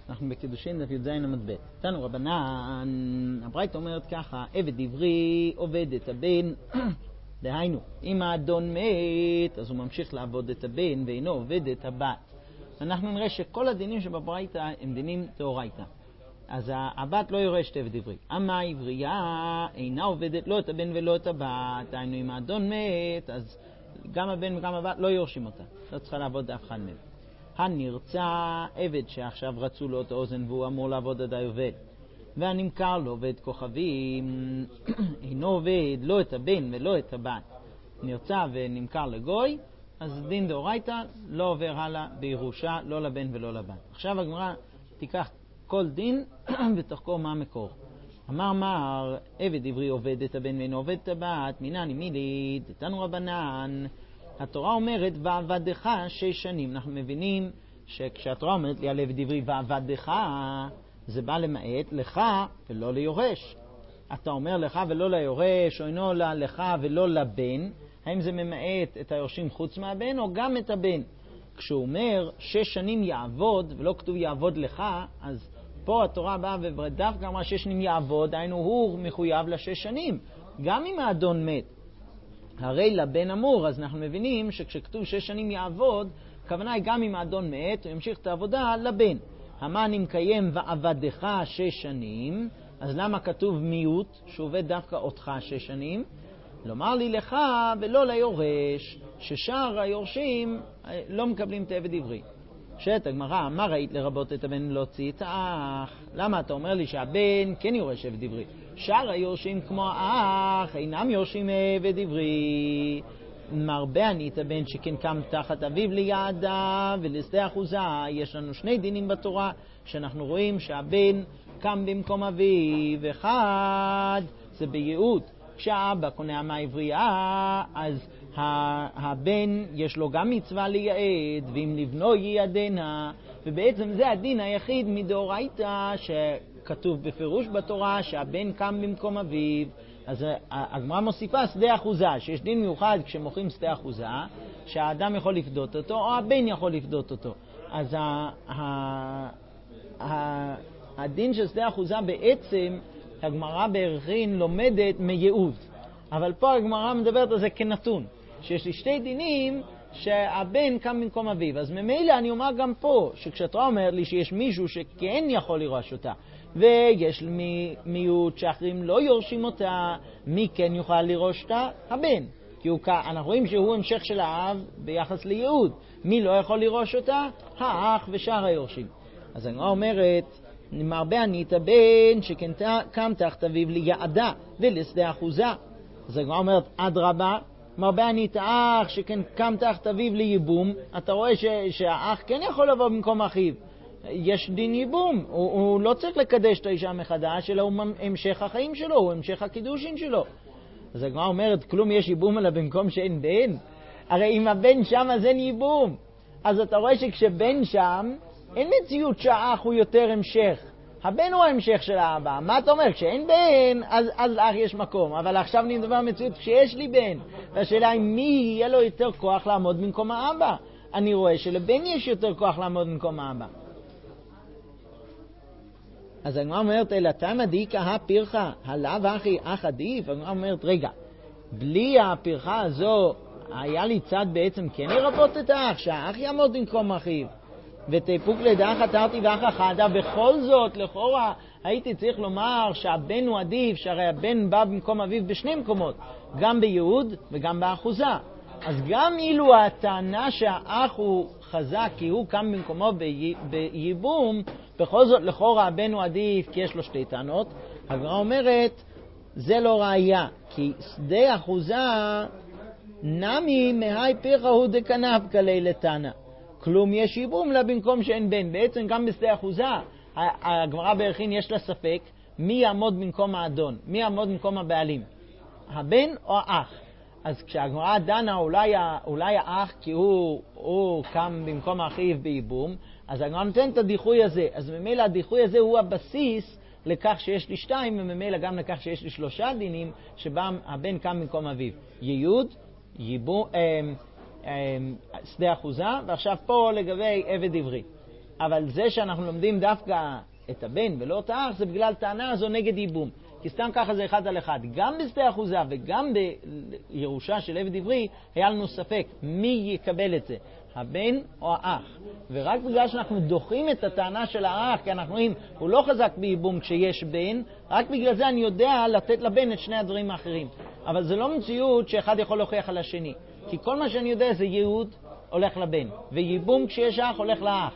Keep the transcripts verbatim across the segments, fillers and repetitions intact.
אנחנו בקידושין דף י"ז עמוד ב'. תנו רבנן, הברייתא אומרת ככה, עבד עברי עובד את הבן, דהיינו, אם האדון מת, אז הוא ממשיך לעבוד את הבן ואינו עובד את הבת. אנחנו נראה שכל הדינים שבברייתא הם דינים תאורייתא. אז הבת לא יורשת עבד עברי. אמה עברייה אינה עובדת לא את הבן ולא את הבת. דהיינו, אם האדון מת, אז גם הבן וגם הבת לא יורשים אותה. לא צריכה לעבוד אף אחד מהם. הנרצע, עבד שעכשיו רצו לו את האוזן והוא אמור לעבוד עד היובל. והנמכר לו עובד כוכבים, אינו עובד לא את הבן ולא את הבת. נרצע ונמכר לגוי, אז דין דאורייתא לא עובר הלאה בירושה, לא לבן ולא לבת. עכשיו הגמרא תיקח כל דין ותחקור מה המקור. אמר מר, עבד עברי עובד את הבן ואינו עובד את הבת, מינני מילי, תנו רבנן. התורה אומרת ועבדך שש שנים. אנחנו מבינים שכשהתורה אומרת לי על עבד עברי ועבדך, זה בא למעט לך ולא ליורש. אתה אומר לך ולא ליורש, או אינו לך ולא לבן, האם זה ממעט את היורשים חוץ מהבן או גם את הבן? כשהוא אומר שש שנים יעבוד ולא כתוב יעבוד לך, אז פה התורה באה ודווקא אמרה שש שנים יעבוד, היינו הוא מחויב לשש שנים, גם אם האדון מת. הרי לבן אמור, אז אנחנו מבינים שכשכתוב שש שנים יעבוד, הכוונה היא גם אם האדון מת, הוא ימשיך את העבודה לבן. המן אם קיים ועבדך שש שנים, אז למה כתוב מיעוט שעובד דווקא אותך שש שנים? לומר לי לך ולא ליורש, ששאר היורשים לא מקבלים את עבד עברי. שאת הגמרא, מה ראית לרבות את הבן להוציא את האח? למה אתה אומר לי שהבן כן יורש עבד עברי? שאר היורשים כמו האח אינם יורשים עבד עברי. מרבה אני את הבן שכן קם תחת אביו ליעדה ולשדה אחוזה. יש לנו שני דינים בתורה שאנחנו רואים שהבן קם במקום אביו. אחד זה בייעוד, כשהאבא קונה אמה עברייה, אז הבן יש לו גם מצווה לייעד, ואם לבנו ייעדנה, ובעצם זה הדין היחיד מדאורייתא שכתוב בפירוש בתורה שהבן קם במקום אביו. אז הגמרא מוסיפה שדה אחוזה, שיש דין מיוחד כשמוכרים שדה אחוזה, שהאדם יכול לפדות אותו או הבן יכול לפדות אותו. אז ה, ה, ה, הדין של שדה אחוזה בעצם הגמרא בערכין לומדת מייעוד, אבל פה הגמרא מדברת על זה כנתון, שיש לי שתי דינים שהבן קם במקום אביו. אז ממילא אני אומר גם פה שכשהתורה אומרת לי שיש מישהו שכן יכול לרש אותה ויש מיעוט שאחרים לא יורשים אותה, מי כן יוכל לרש אותה? הבן, כי הוא, אנחנו רואים שהוא המשך של האב ביחס לייעוד. מי לא יכול לרש אותה? האח ושאר היורשים. אז הגמרא אומרת מרבה אני את הבן שכן קם תחת אביו ליעדה ולשדה אחוזה. אז הגמרא אומרת עד רבה, מרבה אני את האח שכן קם תחת אביו לייבום. אתה רואה ש, שהאח כן יכול לבוא במקום אחיו, יש דין ייבום, הוא, הוא לא צריך לקדש את האישה מחדש, אלא הוא המשך החיים שלו, הוא המשך הקידושין שלו. אז הגמרא אומרת כלום יש ייבום אלא במקום שאין בן. הרי אם הבן שם אז אין ייבום. אז אתה רואה שכשבן שם אין מציאות שהאח הוא יותר המשך, הבן הוא ההמשך של האבא. מה אתה אומר? כשאין בן אז, אז לאח יש מקום, אבל עכשיו אני מדבר מציאות כשיש לי בן, והשאלה היא מי יהיה לו יותר כוח לעמוד במקום האבא. אני רואה שלבן יש יותר כוח לעמוד במקום האבא. אז הגמרא אומרת אלא תמא דאיכא הפרחה הלאו אחי אח עדיף. הגמרא אומרת רגע, בלי הפרחה הזו היה לי צד בעצם כן לרבות את האח, שהאח יעמוד במקום אחיו. ותיפוק לדאח חתרתי ואח אחדה. בכל זאת לכאורה הייתי צריך לומר שהבן הוא עדיף, שהרי הבן בא במקום אביו בשני מקומות, גם בייעוד וגם באחוזה. אז גם אילו הטענה שהאח הוא חזק כי הוא קם במקומו בייבום, בכל זאת לכאורה הבן הוא עדיף כי יש לו שתי טענות. הגמרא אומרת זה לא ראיה, כי שדה אחוזה נמי מהי פרחה הוא דקנף כלי לטענה, כלום יש ייבום לה במקום שאין בן. בעצם גם בשדה אחוזה הגמרא בערכין יש לה ספק מי יעמוד במקום האדון, מי יעמוד במקום הבעלים, הבן או האח. אז כשהגמרא דנה אולי, אולי האח כי הוא, הוא קם במקום האחיו בייבום, אז הגמרא נותן את הדיחוי הזה. אז ממילא הדיחוי הזה הוא הבסיס לכך שיש לי שתיים, וממילא גם לכך שיש לי שלושה דינים שבהם הבן קם במקום אביו, ייעוד, ייבום, אה, אה, שדה אחוזה. ועכשיו פה לגבי עבד עברי. אבל זה שאנחנו לומדים דווקא את הבן ולא את האח, זה בגלל טענה הזו נגד ייבום. כי סתם ככה זה אחד על אחד. גם בשדה אחוזה וגם בירושה של עבד עברי, היה לנו ספק מי יקבל את זה, הבן או האח. ורק בגלל שאנחנו דוחים את הטענה של האח, כי אנחנו רואים, הוא לא חזק בייבום כשיש בן, רק בגלל זה אני יודע לתת לבן את שני הדברים האחרים. אבל זה לא מציאות שאחד יכול להוכיח על השני. כי כל מה שאני יודע זה ייעוד הולך לבן, וייבום כשיש אח הולך לאח.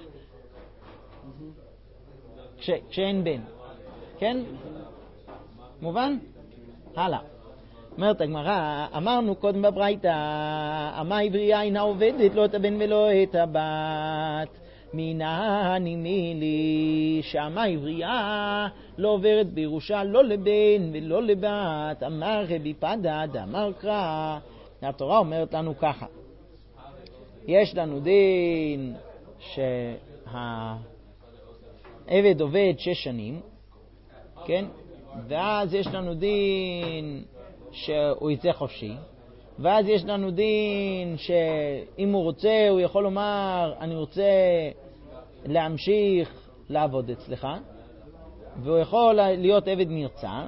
כש, כשאין בן. כן? מובן? הלאה. אומרת הגמרא, אמרנו קודם בברייתא, אמה עברייה אינה עובדת לא את הבן ולא את הבת. מינה נימי לי שאמה עברייה לא עוברת בירושה לא לבן ולא לבת. אמר רבי פדא דאמר קרא. התורה אומרת לנו ככה, יש לנו דין שהעבד עובד שש שנים, כן? ואז יש לנו דין שהוא יצא חופשי, ואז יש לנו דין שאם הוא רוצה הוא יכול לומר אני רוצה להמשיך לעבוד אצלך, והוא יכול להיות עבד נרצע.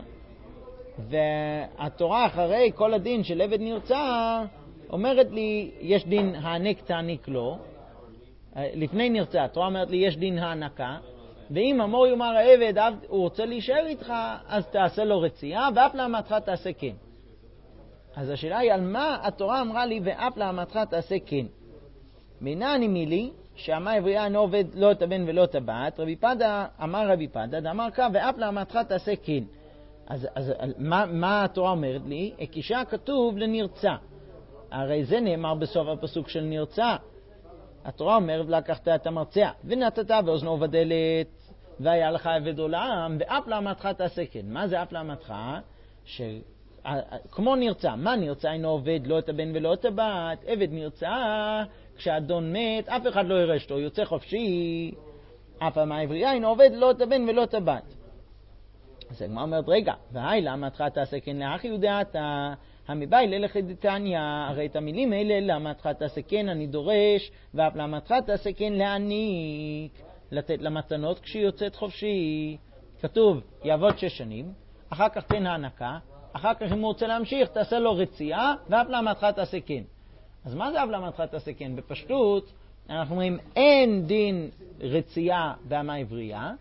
והתורה אחרי כל הדין של עבד נרצע אומרת לי יש דין הענק תעניק לו. לפני נרצע התורה אומרת לי יש דין הענקה, ואם אמור יאמר העבד הוא רוצה להישאר איתך, אז תעשה לו רצייה ואף לאמתך תעשה כן. אז השאלה היא על מה התורה אמרה לי ואף לאמתך תעשה כן. מינה נימי לי שאמה עברייה אינו עובד לא את הבן ולא את הבת. רבי פדא אמר רבי פדא דאמר קרא ואף לאמתך תעשה כן. אז, אז מה, מה התורה אומרת לי? הקישה כתוב לנרצע. הרי זה נאמר בסוף הפסוק של נרצע. התורה אומרת לקחת את המרצע ונתת באוזנו בדלת והיה לך עבד עולם ואף לאמתך תעשה כן. מה זה אף לאמתך? ש... כמו נרצע. מה נרצע אינו עובד לא את הבן ולא את הבת? עבד נרצע כשאדון מת אף אחד לא ירש לו, יוצא חופשי. אף אמה עברייה אינו עובד לא את הבן ולא את הבת. אז הגמרא אומרת רגע, והי לאמתך תעשה כן לאחי ודעתה המבאי ללך דתניא. הרי את המילים האלה לאמתך תעשה כן אני דורש, ואף לאמתך תעשה כן להעניק, לתת למתנות כשהיא יוצאת חופשי. כתוב יעבוד שש שנים, אחר כך תן הענקה, אחר כך אם הוא רוצה להמשיך תעשה לו רצייה, ואף לאמתך תעשה כן. אז מה זה אף לאמתך תעשה כן? בפשטות אנחנו אומרים אין דין רצייה באמה עברייה,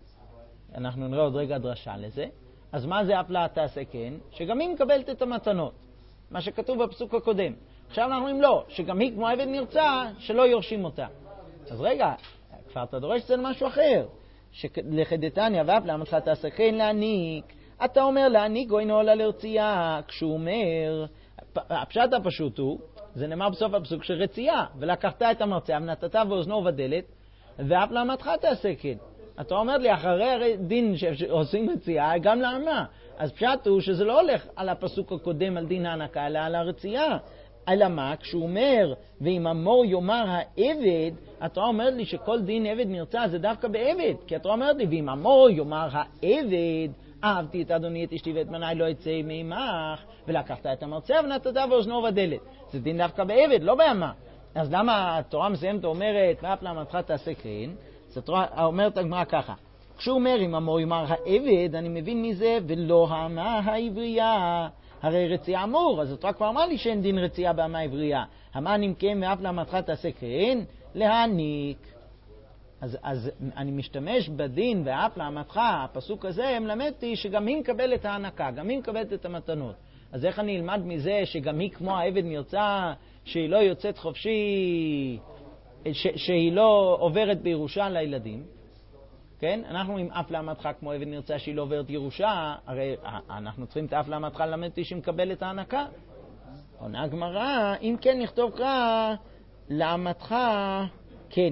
אנחנו נראה עוד רגע דרשה לזה. אז מה זה אף לה תעשה כן? שגם היא מקבלת את המתנות, מה שכתוב בפסוק הקודם. עכשיו אנחנו אומרים לא, שגם היא כמו עבד נרצע שלא יורשים אותה. אז רגע, כבר אתה דורש את זה למשהו אחר, שלכדתניא ואף לאמתך תעשה כן להעניק. אתה אומר להעניק או אינו עולה לרצייה, כשהוא אומר הפשט הפשוט הוא, זה נאמר בסוף הפסוק של רצייה, ולקחת את המרצע ונתת באוזנו ובדלת ואף לאמתך תעשה כן. אתה אומר לי אחרי דין שעושים רצייה גם לאמה. אז פשט הוא שזה לא הולך על הפסוק הקודם על דין הענקה אלא על הרצייה. אלא מה? כשהוא אומר ואם אמור יאמר העבד, התורה אומרת לי שכל דין עבד נרצע זה דווקא בעבד, כי התורה אומרת לי ואם אמור יאמר העבד אהבתי את אדוני את אשתי ואת בניי לא אצא מעמך, ולקחת את המרצע ונתת באוזנו ובדלת. זה דין דווקא בעבד לא באמה. אז למה התורה מסיימת אומרת ואף לאמתך תעשה כן? אז התורה אומרת הגמרא ככה, כשהוא אומר אם אמור יאמר העבד אני מבין מזה ולא האמה העברייה, הרי רצייה אמור, אז התורה כבר אמרה לי שאין דין רצייה באמה עברייה. המה נמכם ואף לאמתך תעשה כן? להעניק. אז, אז אני משתמש בדין ואף לאמתך, הפסוק הזה מלמדתי שגם היא מקבלת את הענקה, גם היא מקבלת את המתנות. אז איך אני אלמד מזה שגם היא כמו העבד נרצע, שהיא לא יוצאת חופשי, ש, שהיא לא עוברת בירושה לילדים? כן? אנחנו עם אף לאמתך כמו עבד נרצע שהיא לא עוברת ירושה, הרי אנחנו צריכים את אף לאמתך ללמדתי שמקבל את הענקה. עונה הגמרא, אם כן נכתוב קרא לאמתך כן.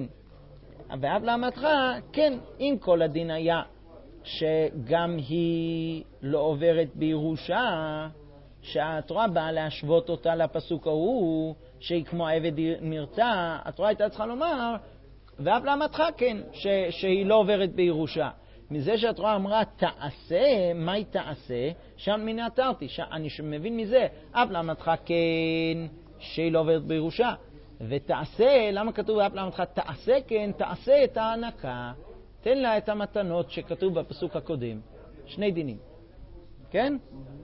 ואף לאמתך כן, אם כל הדין היה שגם היא לא עוברת בירושה, שהתורה באה להשוות אותה לפסוק ההוא שהיא כמו עבד נרצע, התורה הייתה צריכה לומר ואף לאמתך כן, ש, שהיא לא עוברת בירושה. מזה שהתורה אמרה תעשה, מה היא תעשה? שם מן התרתי, אני מבין מזה אף לאמתך כן שהיא לא עוברת בירושה. ותעשה, למה כתוב באף למדך? תעשה כן, תעשה את ההנקה, תן לה את המתנות שכתוב בפסוק הקודם. שני דינים. כן?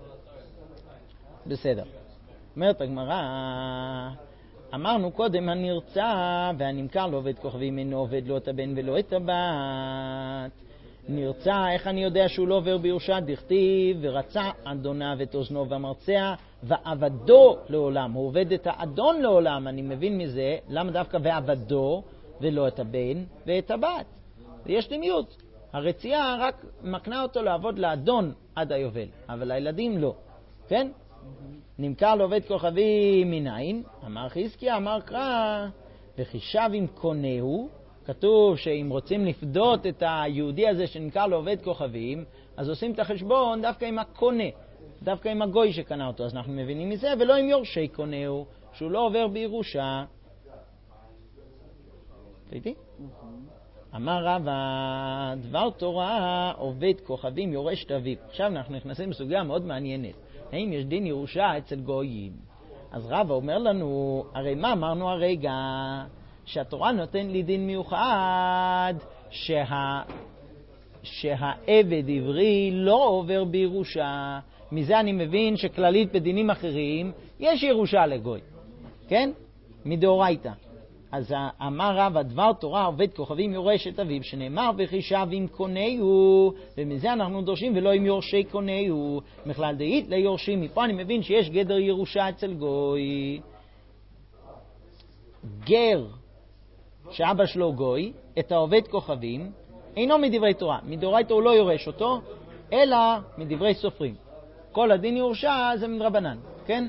בסדר. אומרת הגמרא, אמרנו קודם, הנרצע והנמכר לא עובד כוכבים, אינו עובד לא את הבן ולא את הבת. נרצע, איך אני יודע שהוא לא עובר בירושה? דכתיב, ורצע אדוניו את אוזנו ומרצע, ועבדו לעולם. הוא עובד את האדון לעולם. אני מבין מזה, למה דווקא ועבדו ולא את הבן ואת הבת? ויש דמיות. הרציעה רק מקנה אותו לעבוד לאדון עד היובל, אבל הילדים לא. כן? נמכר לו עובד כוכבים מנין? אמר חזקיה, אמר קרא, וחישב עם קונהו. כתוב שאם רוצים לפדות את היהודי הזה שנמכר לו עובד כוכבים, אז עושים את החשבון דווקא עם הקונה, דווקא עם הגוי שקנה אותו. אז אנחנו מבינים מזה, ולא עם יורשי קונהו, שהוא לא עובר בירושה. ראיתי? אמר רבא, דבר תורה עובד כוכבים יורש את אביו. עכשיו אנחנו נכנסים בסוגיה מאוד מעניינת. האם יש דין ירושה אצל גויים? אז רבא אומר לנו, הרי מה אמרנו הרגע? שהתורה נותן לי דין מיוחד, שה... שהעבד עברי לא עובר בירושה. מזה אני מבין שכללית בדינים אחרים יש ירושה לגוי. כן? מדאורייתא. אז אמר רבא, דבר תורה עובד כוכבים יורש את אביו, שנאמר וחישב עם קונהו, ומזה אנחנו דורשים ולא עם יורשי קונהו. מכלל דאית ליורשים. מפה אני מבין שיש גדר ירושה אצל גוי. גר שאבא שלו גוי, את העובד כוכבים, אינו מדברי תורה. מדאורייתא הוא לא יורש אותו, אלא מדברי סופרים. כל הדין ירושה זה מדרבנן, כן?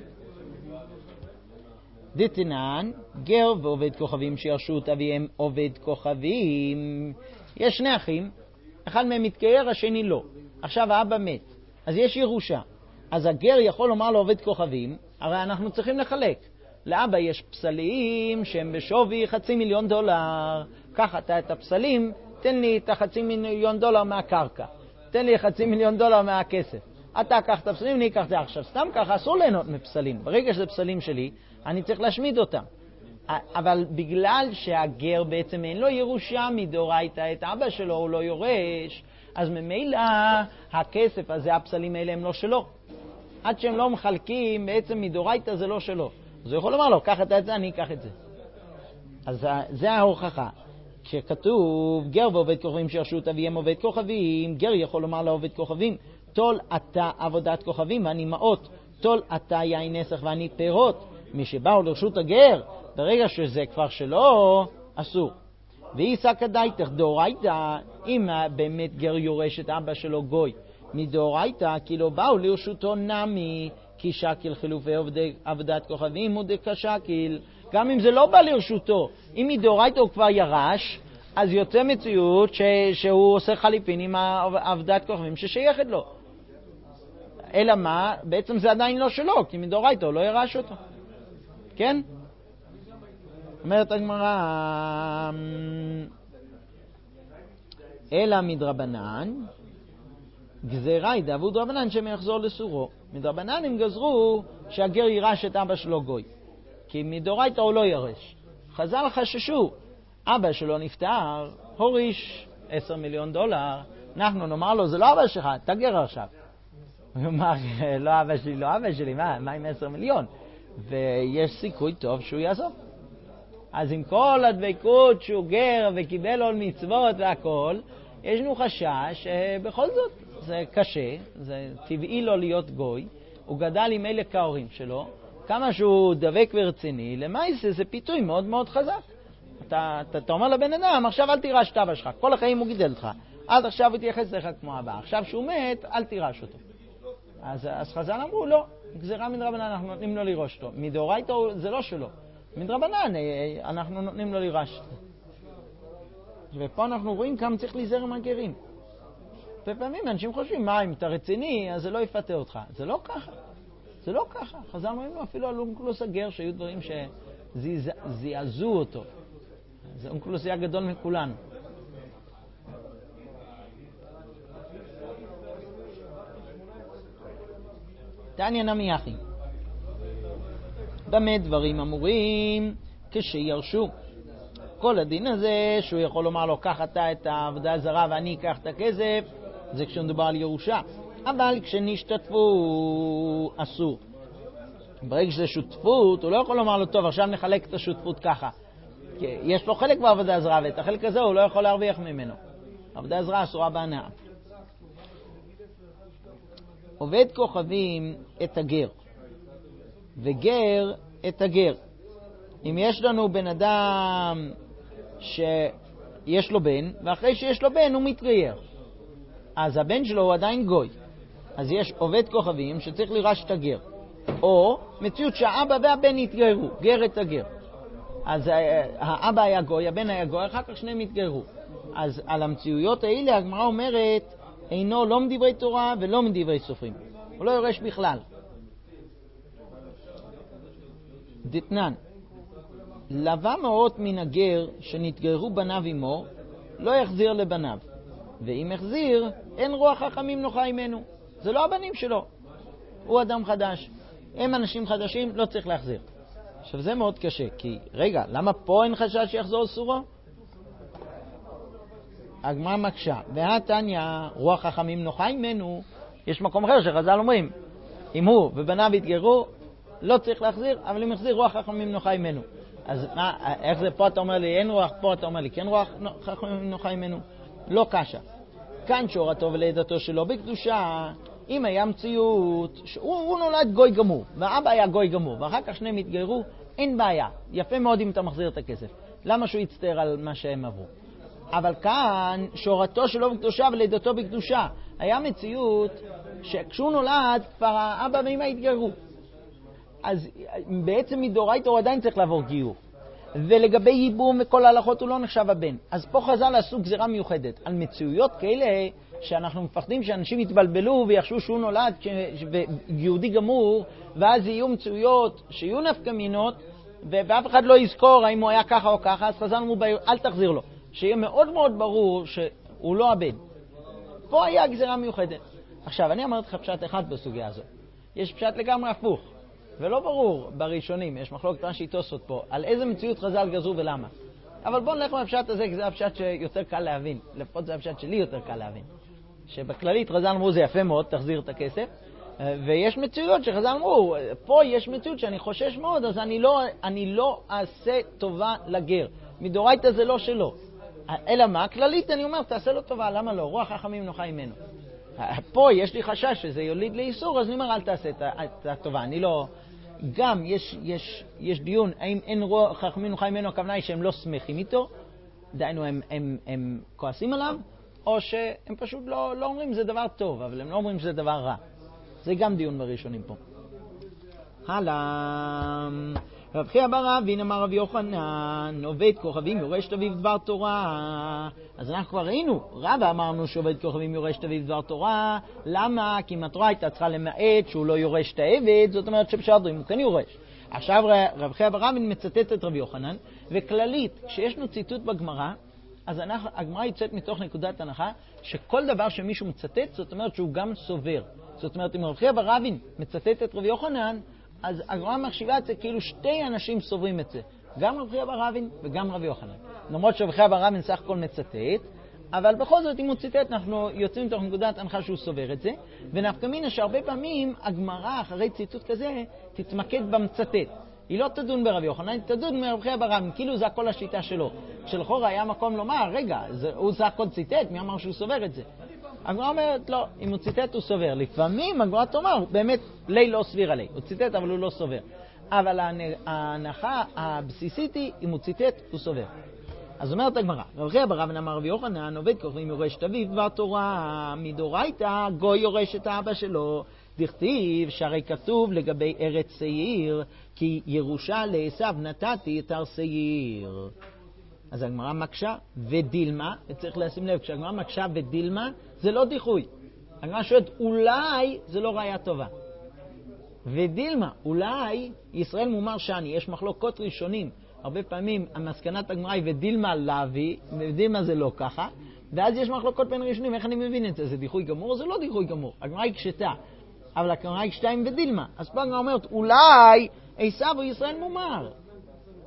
דתנן, גר ועובד כוכבים שירשו את אביהם עובד כוכבים. יש שני אחים, אחד מהם מתגייר, השני לא. עכשיו האבא מת, אז יש ירושה. אז הגר יכול לומר לו עובד כוכבים, הרי אנחנו צריכים לחלק. לאבא יש פסלים שהם בשווי חצי מיליון דולר. קח אתה את הפסלים, תן לי את החצי מיליון דולר מהקרקע. תן לי חצי מיליון דולר מהכסף. אתה קח את הפסלים, אני אקח את זה. עכשיו, סתם ככה אסור ליהנות מפסלים. ברגע שזה פסלים שלי, אני צריך להשמיד אותם. אבל בגלל שהגר בעצם אין לו ירושה מדאורייתא, את אבא שלו הוא לא יורש, אז ממילא הכסף הזה, הפסלים האלה הם לא שלו. עד שהם לא מחלקים, בעצם מדאורייתא זה לא שלו. אז הוא יכול לומר לו, קח את זה, אני אקח את זה. אז זה ההוכחה. כשכתוב גר ועובד כוכבים שירשו את אביהם עובד כוכבים, גר יכול לומר לעובד כוכבים, תול אתה עבודת כוכבים ואני מעות, תול אתה יין נסך ואני פירות. מי שבאו לרשות הגר, ברגע שזה כבר שלו, אסור. ואיסא כדאיתך דאורייתא, אם באמת גר יורש את אבא שלו גוי, מדאורייתא כי לא באו לרשותו נמי, כי שקיל חילופי עובדי עבודת כוכבים הוא דקשקיל. גם אם זה לא בא לרשותו, אם מדאורייתא הוא כבר ירש, אז יוצא מציאות ש... שהוא עושה חליפין עם עבודת כוכבים ששייכת לו. אלא מה? בעצם זה עדיין לא שלו, כי מדאורייתא הוא לא ירש אותו. כן? אומרת הגמרא, אלא מדרבנן, גזירה היא דאבו דרבנן שמחזור לסורו. מדרבנן הם גזרו שהגר ירש את אבא שלו גוי, כי מדאורייתא הוא לא ירש. חז"ל חששו, אבא שלו נפטר, הוריש עשר מיליון דולר, אנחנו נאמר לו, זה לא אבא שלך, תגר עכשיו. הוא אמר, לא אבא שלי, לא אבא שלי, מה, מה עם עשר מיליון? ויש סיכוי טוב שהוא יעזוב. אז עם כל הדבקות שהוא גר וקיבל עול מצוות והכל, יש לנו חשש שבכל זאת זה קשה, זה טבעי לו להיות גוי, הוא גדל עם אלה כהורים שלו, כמה שהוא דבק ורציני, למעשה זה פיתוי מאוד מאוד חזק. אתה, אתה, אתה אומר לבן אדם, עכשיו אל תירש את אבא שלך, כל החיים הוא גידל אותך, עד עכשיו הוא תייחס לך כמו אבא, עכשיו שהוא מת, אל תירש אותו. אז, אז חז"ל אמרו, לא, גזירה מדרבנן, אנחנו נותנים לו לירוש אותו. מדאורייתא זה לא שלו. מדרבנן, אנחנו נותנים לו לירש. ופה אנחנו רואים כמה צריך להיזהר עם הגרים. לפעמים אנשים חושבים, מה, אם אתה רציני, אז זה לא יפתה אותך. זה לא ככה. זה לא ככה. חז"ל אומרים לו, אפילו על אונקלוס הגר, שהיו דברים שזעזעו אותו. זה אונקלוס היה גדול מכולנו. תניא נמי אחי. במה דברים אמורים? כשירשו. כל הדין הזה שהוא יכול לומר לו, קח אתה את העבודה הזרה ואני אקח את הכסף, זה כשמדובר על ירושה. אבל כשנשתתפו אסור. ברגע שזה שותפות, הוא לא יכול לומר לו, טוב, עכשיו נחלק את השותפות ככה. כי יש לו חלק בעבודה הזרה, ואת החלק הזה הוא לא יכול להרוויח ממנו. העבודה הזרה אסורה בהנאה. עובד כוכבים את הגר, וגר את הגר. אם יש לנו בן אדם שיש לו בן, ואחרי שיש לו בן הוא מתגייר, אז הבן שלו הוא עדיין גוי. אז יש עובד כוכבים שצריך לירש את הגר. או מציאות שהאבא והבן התגיירו, גר את הגר. אז האבא היה גוי, הבן היה גוי, אחר כך שניהם התגיירו. אז על המציאויות האלה הגמרא אומרת, אינו לא מדברי תורה ולא מדברי סופרים. הוא לא יורש בכלל. דתנן, לווה מאות מן הגר שנתגיירו בניו עמו, לא יחזיר לבניו. ואם יחזיר, אין רוח חכמים נוחה ממנו. זה לא הבנים שלו. הוא אדם חדש. הם אנשים חדשים, לא צריך להחזיר. עכשיו זה מאוד קשה, כי רגע, למה פה אין חשש שיחזור סורו? הגמרא מקשה, והתניא רוח חכמים נוחה ממנו, יש מקום אחר שחז"ל אומרים, אם הוא ובניו יתגיירו, לא צריך להחזיר, אבל אם יחזיר רוח חכמים נוחה ממנו. אז מה, איך זה פה אתה אומר לי אין רוח, פה אתה אומר לי כן רוח חכמים נוחה ממנו? לא קשה. כאן שורתו ולידתו שלו בקדושה, אם היה מציאות, הוא נולד גוי גמור, והאבא היה גוי גמור, ואחר כך שניהם התגיירו, אין בעיה. יפה מאוד אם אתה מחזיר את הכסף. למה שהוא יצטער על מה שהם עברו? אבל כאן שורתו שלו בקדושה ולידתו בקדושה. היה מציאות שכשהוא נולד כבר האבא ואמא התגיירו. אז בעצם מדורייתא הוא עדיין צריך לעבור גיור. ולגבי ייבום וכל ההלכות הוא לא נחשב הבן. אז פה חז"ל עשו גזירה מיוחדת על מציאויות כאלה שאנחנו מפחדים שאנשים יתבלבלו ויחשבו שהוא נולד יהודי גמור, ואז יהיו מציאויות שיהיו נפקא מינות ואף אחד לא יזכור האם הוא היה ככה או ככה. אז חז"ל אמרו אל תחזיר לו, שיהיה מאוד מאוד ברור שהוא לא הבן. פה היה גזירה מיוחדת. עכשיו אני אמרתי לך פשט אחד בסוגיה הזאת. יש פשט לגמרי הפוך ולא ברור בראשונים, יש מחלוקת רש"י תוספות פה, על איזה מציאות חז"ל גזרו ולמה. אבל בואו נלך מהפשט הזה, כי זה הפשט שיותר קל להבין. לפחות זה הפשט שלי יותר קל להבין. שבכללית חז"ל אמרו זה יפה מאוד, תחזיר את הכסף. ויש מציאות שחז"ל אמרו, פה יש מציאות שאני חושש מאוד, אז אני לא, אני לא אעשה טובה לגר. מדורייתא זה לא שלו. אלא מה? כללית אני אומר, תעשה לו טובה, למה לא? רוח חכמים נוחה ממנו. פה יש לי חשש שזה יוליד לאיסור, אז אני אומר, אל תעשה את הטובה. אני לא... גם יש, יש, יש דיון, האם אין רוח חכמים נוחה ממנו, הכוונה היא שהם לא שמחים איתו, דהיינו הם, הם, הם כועסים עליו, או שהם פשוט לא, לא אומרים זה דבר טוב, אבל הם לא אומרים שזה דבר רע. זה גם דיון בראשונים פה. הלאה. רב חייא בר אבין אמר רב יוחנן, עובד כוכבים יורש תביב דבר תורה. אז אנחנו כבר ראינו, רבא אמרנו שעובד כוכבים יורש תביב דבר תורה. למה? כי אם התורה הייתה צריכה למעט שהוא לא יורש את העבד, זאת אומרת שבשדרים הוא כן יורש. עכשיו רב חייא בר אבין מצטט את רב יוחנן, וכללית, כשישנו ציטוט בגמרא, אז הגמרא יוצאת מתוך נקודת הנחה שכל דבר שמישהו מצטט, זאת אומרת שהוא גם סובר. זאת אומרת, אם רב חייא בר אבין מצטט את רב יוחנן, אז הגמרא מחשיבה את זה כאילו שתי אנשים סוברים את זה. גם רב חייא בר אבין וגם רב יוחנן. למרות שרב חייא בר אבין סך הכל מצטט, אבל בכל זאת אם הוא ציטט אנחנו יוצאים מתוך נקודת הנחה שהוא סובר את זה, ונפקא מינה שהרבה פעמים הגמרא אחרי ציטוט כזה תתמקד במצטט. היא לא תדון ברב יוחנן, היא תדון מרב חייא בר אבין, כאילו זה הכל השיטה שלו. שלכאורה היה מקום לומר, רגע, זה, הוא סך הכל ציטט, מי אמר שהוא סובר את זה? הגמרא אומרת, לא, אם הוא ציטט הוא סובר. לפעמים הגמרא תאמר, באמת, לי לא סביר עלי. הוא ציטט אבל הוא לא סובר. אבל ההנחה הבסיסית היא, אם הוא ציטט, הוא סובר. אז אומרת הגמרא, רב חייא בר אבין אמר רב יוחנן, עובד כוכבים יורש את אביו דבר תורה, מדורייתא גוי יורש את האבא שלו. דכתיב שהרי כתוב לגבי ארץ שעיר, כי ירושה לעשיו נתתי את הר שעיר. אז הגמרא מקשה ודילמה, וצריך לשים לב, כשהגמרא מקשה ודילמה, זה לא דיחוי. הגמרא שואלת, אולי זה לא ראיה טובה. ודילמה, אולי ישראל מומר שני, יש מחלוקות ראשונים. הרבה פעמים המסקנת הגמרא היא ודילמה להביא, ודילמה זה לא ככה, ואז יש מחלוקות בין ראשונים, איך אני מבין את זה? זה דיחוי גמור או זה לא דיחוי גמור? הגמרא היא קשתה, אבל הגמרא היא קשתה עם ודילמה. אז פה הגמרא אומרת, אולי עשיו הוא ישראל מומר.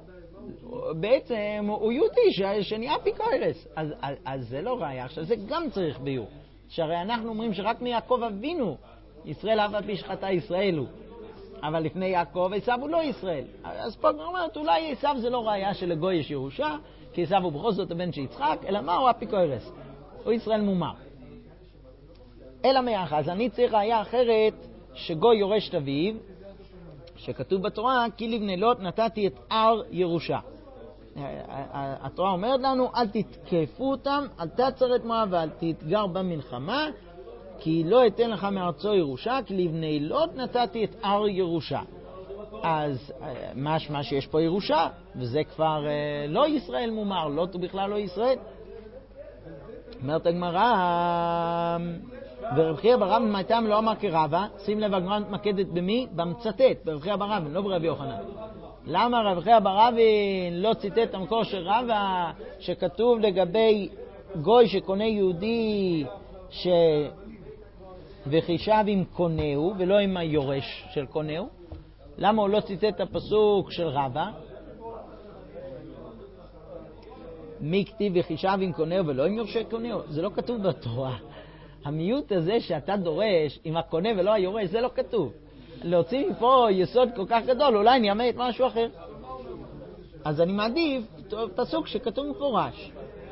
בעצם הוא יהודי שנהיה אפיקורס. אז, אז, אז זה לא ראיה. עכשיו זה גם צריך ביור. שהרי אנחנו אומרים שרק מיעקב אבינו, ישראל אף על פי שחטא ישראל הוא. אבל לפני יעקב עשיו הוא לא ישראל. אז פה אומרת, אולי עשיו זה לא ראיה שלגוי יש ירושה, כי עשיו הוא בכל זאת הבן של יצחק, אלא מה הוא אפיקורס? הוא ישראל מומר. אלא מאחז, אני צריך ראיה אחרת שגוי יורש את אביו, שכתוב בתורה, כי לבני לוט נתתי את הר ירושה. התורה אומרת לנו, אל תתקפו אותם, אל תעצר את מואב ואל תתגר במלחמה, כי לא אתן לך מארצו ירושה, כי לבני לוט נתתי את הר ירושה. אז משמע שיש פה ירושה, וזה כבר לא ישראל מומר, לוט הוא בכלל לא ישראל. אומרת הגמרא, ורב חייא בר רבא מהטעם לא אמר כרבא, שים לב הגמרא מתמקדת במי? במצטט, ברב חייא בר רבא, לא ברבי יוחנן. למה רב חייא בר רבא לא ציטט את המקור של רבא שכתוב לגבי גוי שקונה יהודי ש... וחישב עם קונהו ולא עם היורש של קונהו? למה הוא לא ציטט את הפסוק של רבא? מי כתיב וחישב עם קונהו ולא עם יורשי קונהו? זה לא כתוב בתורה. המיעוט הזה שאתה דורש עם הקונה ולא היורש, זה לא כתוב. להוציא מפה יסוד כל כך גדול, אולי אני אמת משהו אחר. אז אני מעדיף פסוק שכתוב מפורש.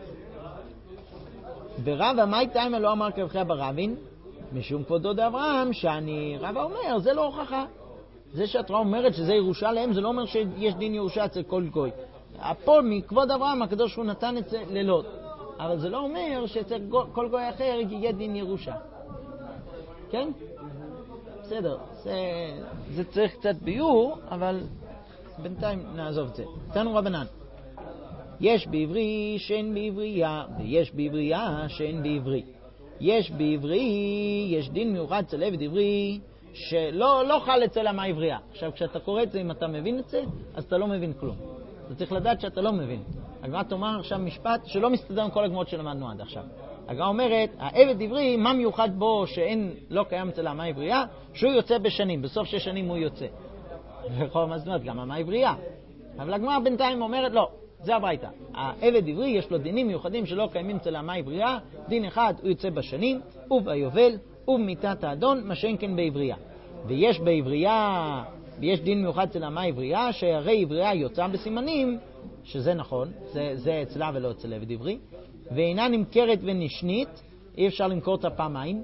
ורבא, מה איתה אם לא אמר כרב חייא בר רבא? משום כבודו דאברהם, שאני, רבא אומר, זה לא הוכחה. זה שהתורה אומרת שזה ירושה להם, זה לא אומר שיש דין ירושה אצל כל גוי. פה מכבוד אברהם הקדוש הוא נתן את זה ללוט. אבל זה לא אומר שאצל כל גוי אחר יהיה דין ירושה. כן? בסדר. זה, זה צריך קצת ביור, אבל בינתיים נעזוב את זה. תנו רבנן. יש בעברי שאין בעברייה, ויש בעברייה שאין בעברי. יש בעברי, יש דין מיוחד אצל עבד עברי, שלא לא חל אצל עמה עברייה. עכשיו, כשאתה קורא את זה, אם אתה מבין את זה, אז אתה לא מבין כלום. אתה צריך לדעת שאתה לא מבין. הגמרא תאמר עכשיו משפט שלא מסתדר עם כל הגמרות שלמדנו עד עכשיו. הגמרא אומרת, העבד עברי, מה מיוחד בו שאין, לא קיים אצל עמה עברייה? שהוא יוצא בשנים, בסוף שש שנים הוא יוצא. וכל מזנות, גם עמה עברייה. אבל הגמרא בינתיים אומרת, לא, זה הברייתא. העבד עברי יש לו דינים מיוחדים שלא קיימים אצל עמה עברייה. דין אחד, הוא יוצא בשנים, וביובל, ובמיתת האדון, מה שאין כן בעברייה. ויש בעברייה, ויש דין מיוחד אצל עמה עברייה, שהרי עברייה יוצא בסימנים, שזה נכון, זה, זה אצלה ולא אצל עבד עברי, ואינה נמכרת ונשנית, אי אפשר למכור אותה פעמיים,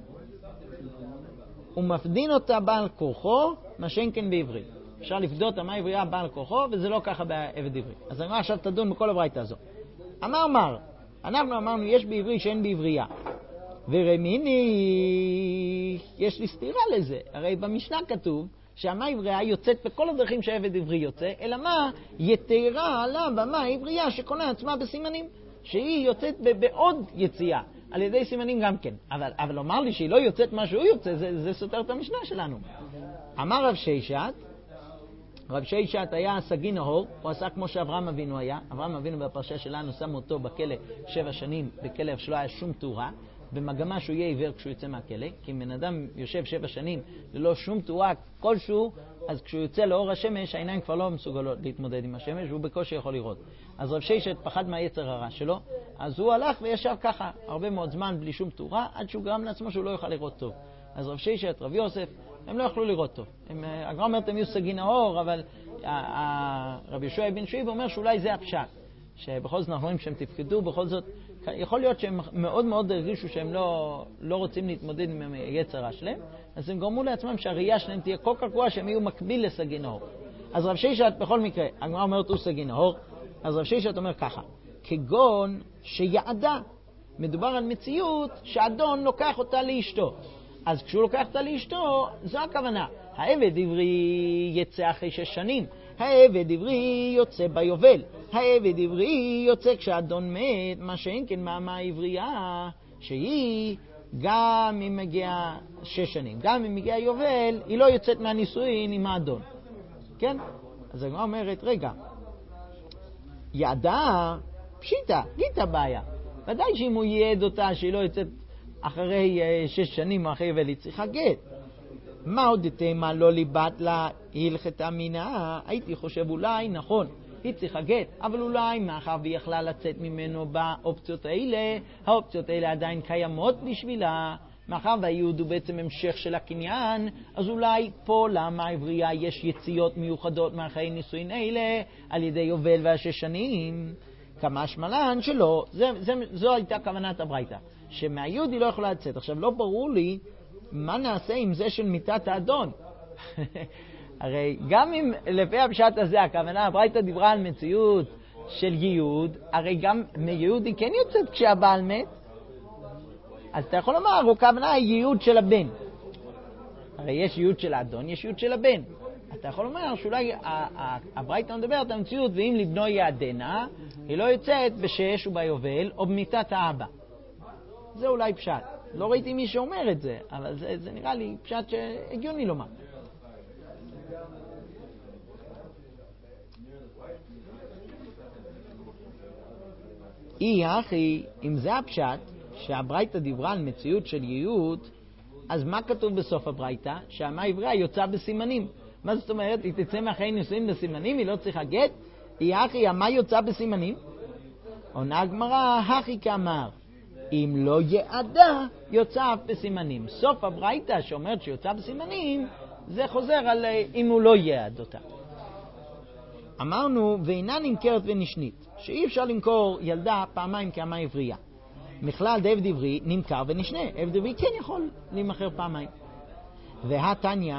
ומפדין אותה בעל כורחו, מה שאין כן בעברי. אפשר לפדות עמה עברייה בעל כורחו, וזה לא ככה בעבד עברי. אז אני אומר עכשיו תדון בכל הברייתא הזו. אמר אמר, אנחנו אמרנו יש בעברי שאין בעברייה. ורמיני, יש לי סתירה לזה. הרי במשנה כתוב שהעמה עברייה יוצאת בכל הדרכים שהעבד עברי יוצא, אלא מה? יתרה עליו עמה עברייה שקונה עצמה בסימנים, שהיא יוצאת בעוד יציאה, על ידי סימנים גם כן. אבל, אבל אומר לי שהיא לא יוצאת מה שהוא יוצא, זה, זה סותר את המשנה שלנו. אמר רב ששת, רב ששת היה סגי נהור, הוא עשה כמו שאברהם אבינו היה. אברהם אבינו בפרשה שלנו שם אותו בכלא שבע שנים, בכלא שלא היה שום תאורה, במגמה שהוא יהיה עיוור כשהוא יוצא מהכלא, כי אם בן אדם יושב שבע שנים ללא שום תאורה כלשהו, אז כשהוא יוצא לאור השמש, העיניים כבר לא מסוגלות להתמודד עם השמש, והוא בקושי יכול לראות. אז רב ששת פחד מהיצר הרע שלו, אז הוא הלך וישב ככה הרבה מאוד זמן בלי שום תאורה, עד שהוא גרם לעצמו שהוא לא יוכל לראות טוב. אז רב ששת, רב יוסף, הם לא יכלו לראות טוב. הם, הגמרא אומרת, הם יהיו סגי נהור, אבל רב יהושע בן שועייב אומר שאולי זה הפשט. שבכל זאת אנחנו רואים שהם תפקדו, בכל זאת, יכול להיות שהם מאוד מאוד הרגישו שהם לא, לא רוצים להתמודד עם היצר הרע שלהם, אז הם גרמו לעצמם שהראייה שלהם תהיה כל כך גרועה שהם יהיו מקביל לסגי נהור. אז רב ששת בכל מקרה, הגמרא אומרת הוא סגי נהור, אז רב ששת אומר ככה, כגון שיעדה, מדובר על מציאות שאדון לוקח אותה לאשתו. אז כשהוא לוקח אותה לאשתו, זו הכוונה. העבד עברי יצא אחרי שש שנים, העבד עברי יוצא ביובל, העבד עברי יוצא כשאדון מת, מה שאין כן מהמה עברייה, שהיא גם אם מגיעה שש שנים, גם אם מגיעה יובל, היא לא יוצאת מהנישואין עם האדון. כן? אז הגמרא אומרת, רגע, יעדה, פשיטה, גיטה בעיה. ודאי שאם הוא ייעד אותה שהיא לא יוצאת אחרי שש שנים או אחרי יובל, היא צריכה גט. מה עוד תמה לא ליבת לה הלכתה מינה? הייתי חושב אולי, נכון, היא צריכה גט, אבל אולי מאחר והיא יכלה לצאת ממנו באופציות האלה, האופציות האלה עדיין קיימות בשבילה, מאחר והייעוד הוא בעצם המשך של הקניין, אז אולי פה למה העברייה יש יציאות מיוחדות מהחיי נישואין האלה על ידי יובל והשש שנים, כמה שמלן שלא, זה, זה, זו הייתה כוונת הברייתא, שמהייעוד היא לא יכולה לצאת. עכשיו לא ברור לי מה נעשה עם זה של מיתת האדון. הרי גם אם לפי הפשט הזה הכוונה הברייתא דיברה על מציאות של ייעוד, הרי גם מייעוד היא כן יוצאת כשהבעל מת, אז אתה יכול לומר, הוא כוונה הייעוד של הבן. הרי יש ייעוד של האדון, יש ייעוד של הבן. אתה יכול לומר שאולי הברייתא מדברת על מציאות, ואם לבנו יעדנה, היא לא יוצאת בשש וביובל או במיתת האבא. זה אולי פשט. לא ראיתי מי שאומר את זה, אבל זה, זה נראה לי פשט שהגיוני לומר. אי אחי, אם זה הפשט, שהברייתא דיברה על מציאות של ייעוד, אז מה כתוב בסוף הברייתא? שהמה עברה יוצא בסימנים. מה זאת אומרת? היא תצא מהחיי נישואין בסימנים, היא לא צריכה גט? אי אחי, המה יוצא בסימנים? עונה הגמרא, הכי כאמר, אם לא יעדה, יוצא אף בסימנים. סוף הברייתא שאומרת שיוצא בסימנים, זה חוזר על אם הוא לא יעד אותה. אמרנו, ואינה נמכרת ונשנית, שאי אפשר למכור ילדה פעמיים כאמה עברייה. מכלל דעבד עברי נמכר ונשנה. עבד עברי כן יכול להימכר פעמיים. והתניא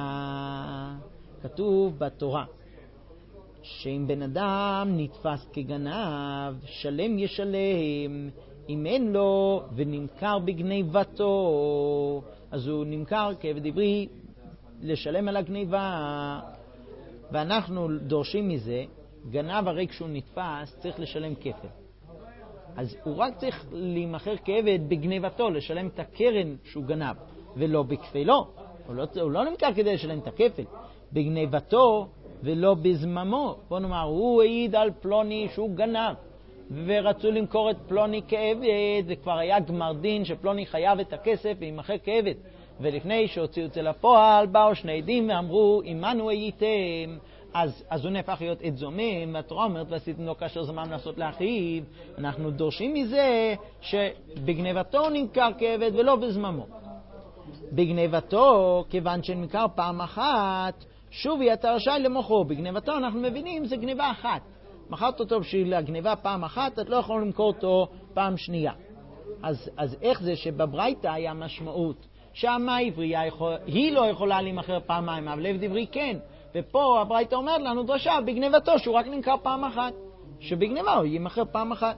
כתוב בתורה, שאם בן אדם נתפס כגנב, שלם ישלם, אם אין לו ונמכר בגניבתו, אז הוא נמכר כעבד עברי לשלם על הגניבה. ואנחנו דורשים מזה, גנב הרי כשהוא נתפס צריך לשלם כפל. אז הוא רק צריך להימכר כעבד בגניבתו, לשלם את הקרן שהוא גנב, ולא בכפלו. הוא לא, הוא לא נמכר כדי לשלם את הכפל. בגניבתו ולא בזממו. בוא נאמר, הוא העיד על פלוני שהוא גנב, ורצו למכור את פלוני כעבד, וכבר היה גמר דין שפלוני חייב את הכסף וימכר כעבד. ולפני שהוציאו את זה לפועל, באו שני עדים ואמרו, אימנו הייתם, אז, אז הוא נהפך להיות עד זומם, והתורה אומרת, ועשיתם לו כאשר זמן לעשות לאחיו. אנחנו דורשים מזה שבגניבתו נמכר כעבד ולא בזממו. בגניבתו, כיוון שנמכר פעם אחת, שובי אתה רשאי למוכרו. בגניבתו אנחנו מבינים, זה גניבה אחת. מכרת אותו בשביל הגניבה פעם אחת, את לא יכול למכור אותו פעם שנייה. אז, אז איך זה שבברייתא היה משמעות? שהמה עברייה יכול, היא לא יכולה להימכר פעמיים, אבל עבד עברי כן. ופה הברייתא אומרת לנו דרשה בגניבתו שהוא רק נמכר פעם אחת, שבגניבה הוא יימכר פעם אחת.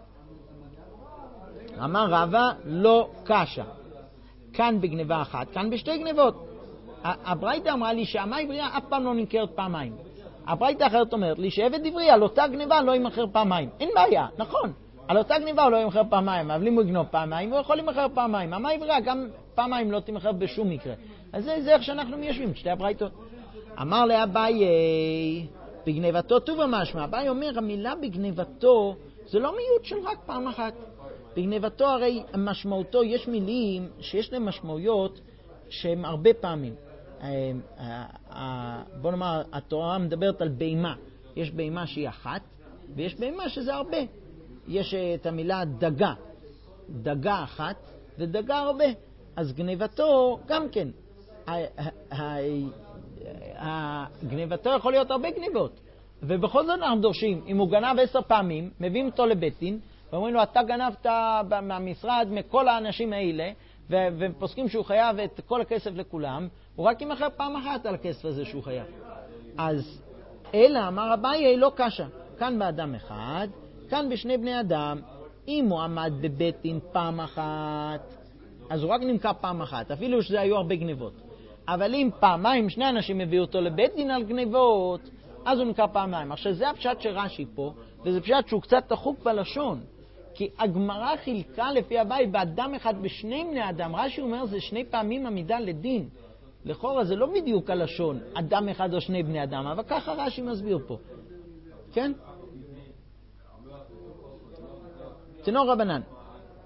אמר רבא לא קשה, כאן בגניבה אחת, כאן בשתי גניבות. הברייתא אמרה לי שהמה עברייה אף פעם לא נמכרת פעמיים. הברייתא אחרת אומרת לי שעבד עברי על אותה גניבה לא יימכר פעמיים. אין בעיה, נכון, על אותה גניבה הוא לא יימכר פעמיים, אבל אם הוא יגנוב פעמיים הוא יכול להימכר פעמיים. המה עברייה גם פעמיים לא תימכר בשום מקרה. אז זה, זה איך שאנחנו מיישבים שתי הברייתות. אמר לאביי, בגניבתו טובה משמע. אביי אומר, המילה בגניבתו זה לא מיעוט של רק פעם אחת. בגניבתו הרי משמעותו, יש מילים שיש להם משמעויות שהן הרבה פעמים. בוא נאמר, התורה מדברת על בימה. יש בימה שהיא אחת, ויש בימה שזה הרבה. יש את המילה דגה, דגה אחת ודגה הרבה. אז גניבתו גם כן. הגניבתו יכול להיות הרבה גניבות. ובכל זאת אנחנו דורשים, אם הוא גנב עשר פעמים, מביאים אותו לבית דין, ואומרים לו, אתה גנבת מהמשרד מכל האנשים האלה, ופוסקים שהוא חייב את כל הכסף לכולם, הוא רק ימכר פעם אחת על הכסף הזה שהוא חייב. אז אלא אמר אביי לא קשה, כאן באדם אחד, כאן בשני בני אדם. אם הוא עמד בבית דין פעם אחת, אז הוא רק נמכר פעם אחת, אפילו שזה היו הרבה גניבות. אבל אם פעמיים שני אנשים הביאו אותו לבית דין על גניבות, אז הוא נמכר פעמיים. עכשיו זה הפשט שרש"י פה, וזה פשט שהוא קצת תחוק בלשון, כי הגמרא חילקה לפי אביי באדם אחד בשני בני אדם. רש"י אומר זה שני פעמים עמידה לדין. לכאורה זה לא בדיוק הלשון, אדם אחד או שני בני אדם, אבל ככה רש"י מסביר פה. כן? צנור רבנן,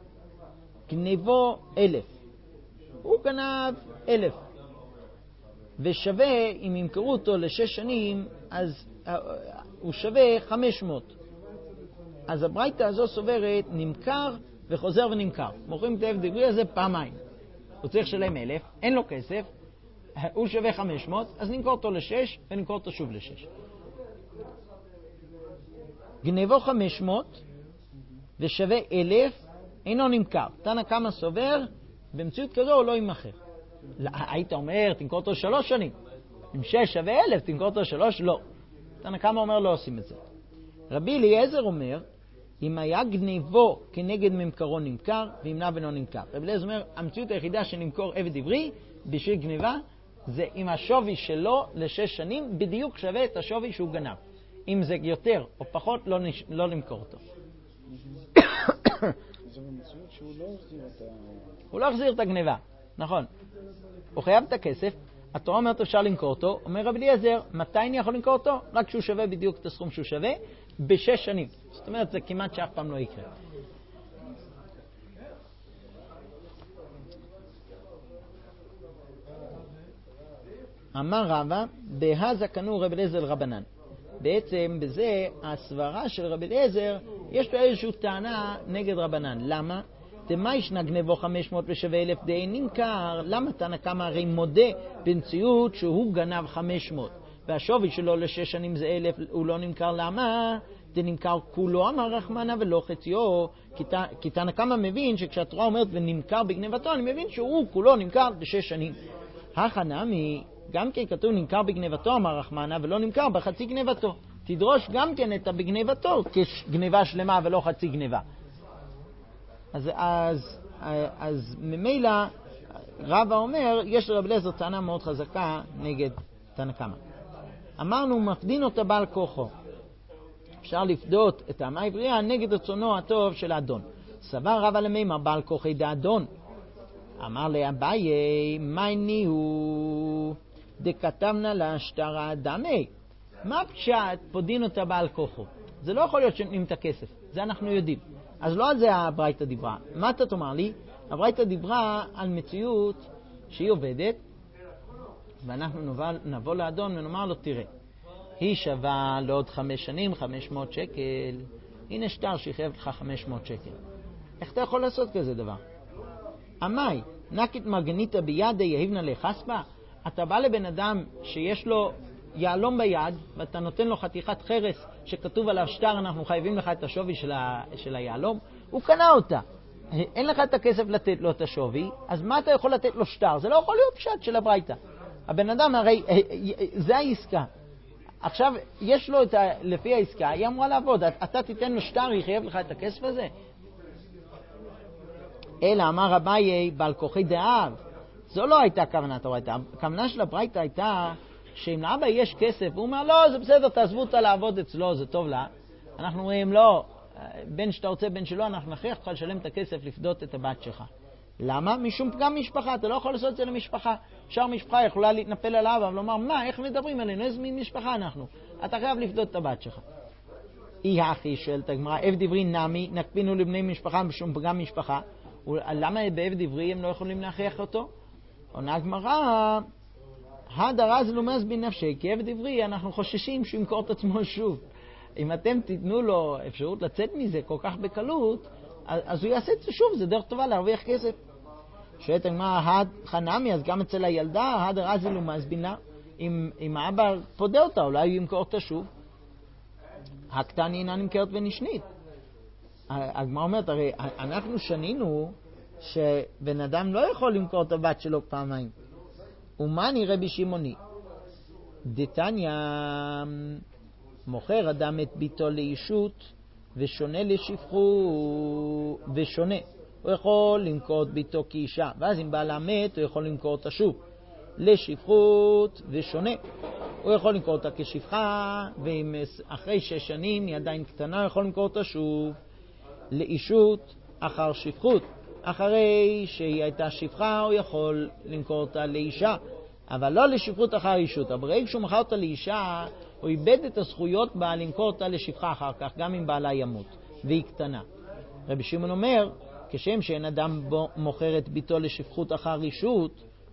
גנבו אלף, הוא גנב אלף, ושווה, אם ימכרו אותו לשש שנים, אז הוא שווה חמש מאות. אז הברייתא הזו סוברת נמכר וחוזר ונמכר. מוכרים את העבד עברי הזה פעמיים. הוא צריך לשלם אלף, אין לו כסף, הוא שווה חמש מאות, אז נמכור אותו לשש ונמכור אותו שוב לשש. גנבו חמש מאות ושווה אלף, אינו נמכר. תנא קמא סובר, במציאות כזו הוא לא ימכר. היית אומר, תמכור אותו שלוש שנים. אם שש שווה אלף, תמכור אותו שלוש, לא. תנא קמא אומר, לא עושים את זה. רבי אליעזר אומר, אם היה גנבו כנגד ממכרו נמכר, ואם נא ולא נמכר. רבי אליעזר אומר, המציאות היחידה שנמכור עבד עברי בשביל גניבה, זה אם השווי שלו לשש שנים בדיוק שווה את השווי שהוא גנב. אם זה יותר או פחות, לא, נש... לא למכור אותו. זה במציאות שהוא לא החזיר את ה... הוא לא החזיר את הגניבה, נכון. הוא חייב את הכסף, התורה אומרת אפשר למכור אותו, אומר רבי אליעזר, מתי אני יכול למכור אותו? רק כשהוא שווה בדיוק את הסכום שהוא שווה, בשש שנים. זאת אומרת, זה כמעט שאף פעם לא יקרה. אמר רבא, בהזה קנו רבי אליעזר רבנן. בעצם בזה הסברה של רבי אליעזר, יש לו איזושהי טענה נגד רבנן. למה? תמה ישנה גנבו חמש מאות ושווה אלף די נמכר. למה תנא קמא הרי מודה במציאות שהוא גנב חמש מאות והשווי שלו לשש שנים זה אלף, הוא לא נמכר? למה? זה נמכר כולו, אמר רחמנא, ולא חציו. כי תנא קמא מבין שכשהתורה אומרת ונמכר בגנבתו, אני מבין שהוא כולו נמכר לשש שנים. החנמי, גם כן כתוב נמכר בגנבתו, אמר רחמנא, ולא נמכר בחצי גנבתו. תדרוש גם כן את בגנבתו כגנבה שלמה ולא חצי גנבה. אז, אז, אז ממילא רבא אומר, יש לרבי אליעזר טענה מאוד חזקה נגד תנא קמא. אמרנו, מפדין אותה בעל כוחו. אפשר לפדות את העמה העברייה נגד רצונו הטוב של האדון. סבר רבא למימר בעל כוחי דאדון. אמר לאביי, מייני הוא דכתבנה להשטר האדמי. מה פשט פודין אותה בעל כוחו? זה לא יכול להיות שנותנים את הכסף, זה אנחנו יודעים. אז לא על זה הברייתא דיברה. מה אתה תאמר לי? הברייתא דיברה על מציאות שהיא עובדת, ואנחנו נבוא, נבוא לאדון ונאמר לו, תראה, היא שווה לעוד חמש שנים, חמש מאות שקל. הנה שטר שיחייב לך חמש מאות שקל. איך אתה יכול לעשות כזה דבר? אמי, נקית מגניתא בידי יהיבנא לחספא? אתה בא לבן אדם שיש לו יעלום ביד, ואתה נותן לו חתיכת חרס שכתוב עליו שטר, אנחנו חייבים לך את השווי של, ה... של היעלום. הוא קנה אותה. אין לך את הכסף לתת לו את השווי, אז מה אתה יכול לתת לו שטר? זה לא יכול להיות פשט של הברייתא. הבן אדם הרי, זה העסקה. עכשיו, יש לו את ה... לפי העסקה, היא אמורה לעבוד. אתה תיתן לו שטר, היא חייב לך את הכסף הזה? אלא אמר אביי, בעל כוחי דאב. זו לא הייתה כוונת הברייתא. הכוונה של הברייתא הייתה שאם לאבא יש כסף, הוא אומר, לא, זה בסדר, תעזבו אותה לעבוד אצלו, זה טוב לה. אנחנו אומרים, לא, בין שאתה רוצה, בין שלא, אנחנו נכריח אותך לשלם את הכסף לפדות את הבת שלך. למה? משום פגם משפחה, אתה לא יכול לעשות את זה למשפחה. שאר משפחה יכולה להתנפל על האבא ולומר, מה, איך מדברים עלינו? איזה מין משפחה אנחנו? אתה חייב לפדות את הבת שלך. אי הכי שואלת הגמרא, עבד עברי נמי, נקפינו לבני משפחה משום פגם משפחה. למה בעבד עברי הם לא יכולים להכריח אותו? עונה הגמרא, הדרז לומז בנפשי, כי עבד עברי אנחנו חוששים שהוא ימכור את עצמו שוב. אם אתם תיתנו לו אפשרות לצאת מזה כל כך בקלות, אז הוא יעשה את זה שוב, זה דרך טובה להרוויח כסף. שואלת הגמרא, חנמי, אז גם אצל הילדה, הדרז לומז בנה, אם, אם האבא פודה אותה, אולי הוא ימכור אותה שוב. הקטני אינה נמכרת ונשנית. הגמרא אומרת, הרי אנחנו שנינו שבן אדם לא יכול למכור את הבת שלו פעמיים. ומה נראה בשמעוני? דתניא, מוכר אדם את ביתו לאישות ושונה לשפחו ושונה. הוא יכול למכור את ביתו כאישה, ואז אם בעלה מת הוא יכול למכור אותה שוב. לשפחות ושונה. הוא יכול למכור אותה כשפחה, ואם אחרי שש שנים היא עדיין קטנה הוא יכול למכור אותה שוב. לאישות אחר שפחות. אחרי שהיא הייתה שפחה הוא יכול למכור אותה לאישה, אבל לא לשפחות אחר אישות. אבל ברגע שהוא מכר אותה לאישה, הוא איבד את הזכויות בה למכור אותה לשפחה אחר כך, גם אם בעלה ימות, והיא קטנה. רבי שמעון אומר, כשם שאין אדם מוכר את ביתו לשפחות אחר אישות,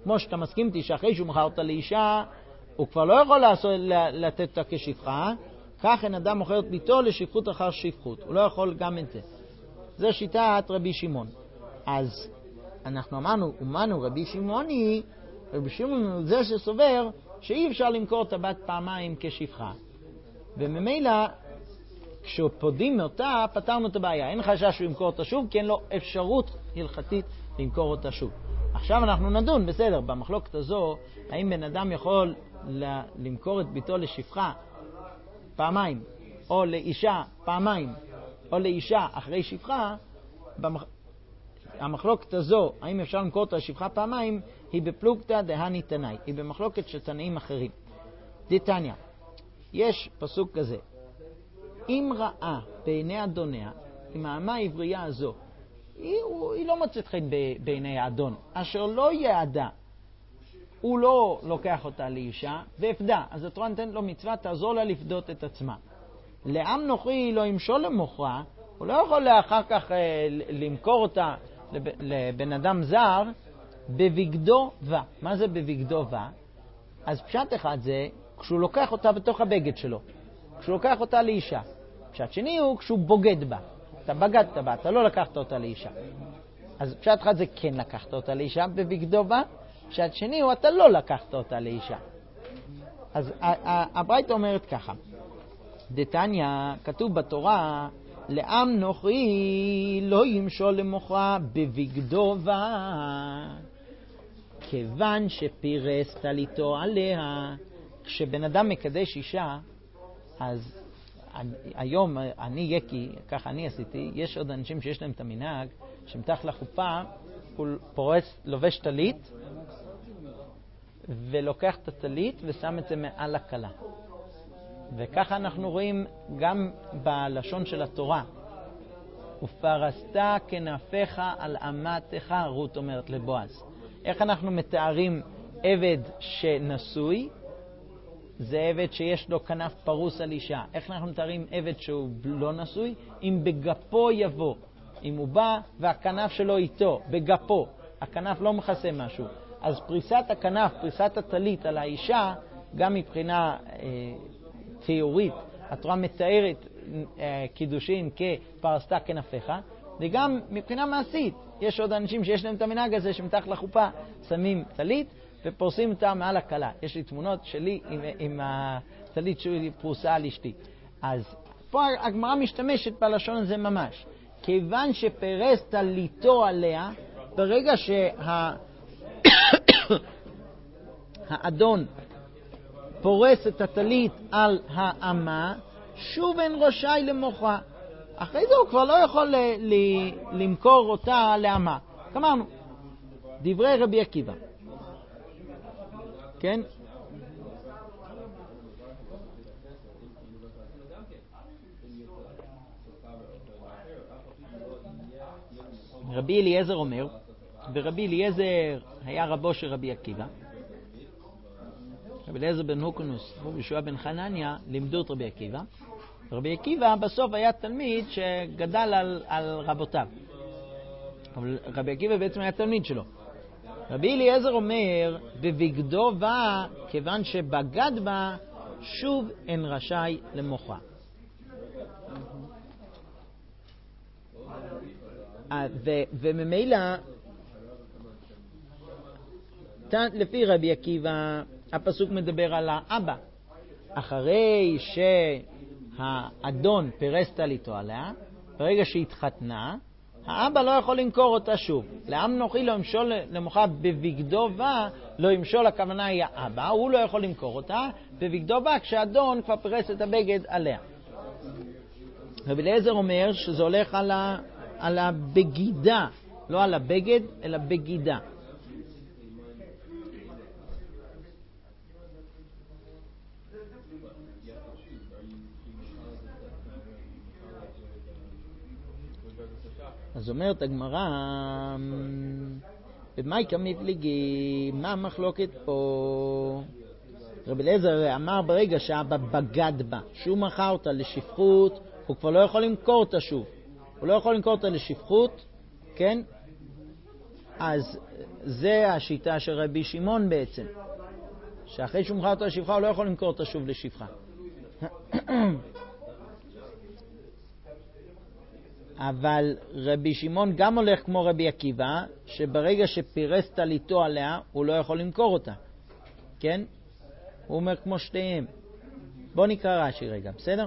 כמו שאתה מסכים איתי שאחרי שהוא מכר אותה לאישה, הוא כבר לא יכול לעשות, לתת אותה כשפחה, כך אין אדם מוכר את ביתו לשפחות אחר שפחות. הוא לא יכול גם את זה. זה שיטת רבי שמעון. אז אנחנו אמרנו, אומנו רבי שמעוני, רבי שמעון הוא זה שסובר שאי אפשר למכור את הבת פעמיים כשפחה. וממילא, כשפודים אותה, פתרנו את הבעיה. אין חשש שהוא ימכור אותה שוב, כי אין לו אפשרות הלכתית למכור אותה שוב. עכשיו אנחנו נדון, בסדר, במחלוקת הזו, האם בן אדם יכול למכור את ביתו לשפחה פעמיים, או לאישה פעמיים, או לאישה אחרי שפחה, במח... המחלוקת הזו, האם אפשר למכור אותה לשפחה פעמיים, היא בפלוגתא דהני תנאי, היא במחלוקת של תנאים אחרים. דתניא, יש פסוק כזה, אם ראה בעיני אדוניה, אם האמה העברייה הזו, היא, הוא, היא לא מוצאת חן בעיני האדון, אשר לא יעדה, הוא לא לוקח אותה לאישה, והפדה. אז התורה נותנת לו מצווה, תעזור לה לפדות את עצמה. לעם נוכרי לא ימשול למוכרה, הוא לא יכול אחר כך אה, למכור אותה לב, לבן אדם זר, בבגדו בה. מה זה בבגדו בה? אז פשט אחד זה, כשהוא לוקח אותה בתוך הבגד שלו. כשהוא לוקח אותה לאישה. פשט שני הוא כשהוא בוגד בה. אתה בגדת בה, אתה לא לקחת אותה לאישה. אז פשט אחד זה כן לקחת אותה לאישה בבגדו בה, פשט שני הוא אתה לא לקחת אותה לאישה. אז הברייתא אומרת ככה, דתניא, כתוב בתורה, לעם נוכרי לא ימשול למוכרה בבגדו בה, כיוון שפירס טליתו עליה. כשבן אדם מקדש אישה, אז היום אני יקי, ככה אני עשיתי, יש עוד אנשים שיש להם את המנהג, שמתח לחופה, הוא פורס, לובש טלית, ולוקח את הטלית ושם את זה מעל הכלה. וככה אנחנו רואים גם בלשון של התורה. ופרסת כנפיך על אמתך, רות אומרת לבועז. איך אנחנו מתארים עבד שנשוי? זה עבד שיש לו כנף פרוס על אישה. איך אנחנו מתארים עבד שהוא לא נשוי? אם בגפו יבוא. אם הוא בא והכנף שלו איתו, בגפו. הכנף לא מכסה משהו. אז פריסת הכנף, פריסת הטלית על האישה, גם מבחינה אה, תיאורית, התורה מתארת אה, קידושין כפרסת כנפיך, וגם מבחינה מעשית, יש עוד אנשים שיש להם את המנהג הזה שמתחת לחופה שמים טלית ופורסים אותה מעל הכלה. יש לי תמונות שלי עם, עם הטלית שלי פרוסה על אשתי. אז פה הגמרא משתמשת בלשון הזה ממש. כיוון שפרס טליתו עליה, ברגע שה... האדון פורס את הטלית על האמה, שוב אין רשאי למוכרה. אחרי זה הוא כבר לא יכול ל- ל- למכור אותה לאמה. כמרנו, דברי רבי עקיבא. כן? רבי אליעזר אומר, ורבי אליעזר היה רבו של רבי עקיבא. רבי אליעזר בן הוקנוס וישוע בן חנניה לימדו את רבי עקיבא. רבי עקיבא בסוף היה תלמיד שגדל על, על רבותיו. אבל רבי עקיבא בעצם היה תלמיד שלו. רבי אליעזר אומר, בבגדו בה, כיוון שבגד בה, שוב אין רשאי למוכרה. ו- וממילא, לפי רבי עקיבא, הפסוק מדבר על האבא. אחרי שהאדון פרס טליתו עליה, ברגע שהתחתנה, האבא לא יכול למכור אותה שוב. לעם נוכרי לא ימשול למוכרה בבגדו בה, לא ימשול, הכוונה היא האבא, הוא לא יכול למכור אותה בבגדו בה, כשהאדון כבר פרס את הבגד עליה. רבי אליעזר אומר שזה הולך על, ה, על הבגידה, לא על הבגד, אלא בגידה. אז אומרת הגמרא, במאיקה מפליגי, מה המחלוקת פה? רבי אליעזר אמר ברגע שהאבא בגד בה, שהוא מכר אותה לשפחות, הוא כבר לא יכול למכור אותה שוב. הוא לא יכול למכור אותה לשפחות, כן? אז זה השיטה של רבי שמעון בעצם, שאחרי שהוא מכר אותו לשפחה הוא לא יכול למכור אותה שוב לשפחה. אבל רבי שמעון גם הולך כמו רבי עקיבא, שברגע שפירס טליתו עליה הוא לא יכול למכור אותה, כן? הוא אומר כמו שתיהם. בוא נקרא רש"י רגע, בסדר?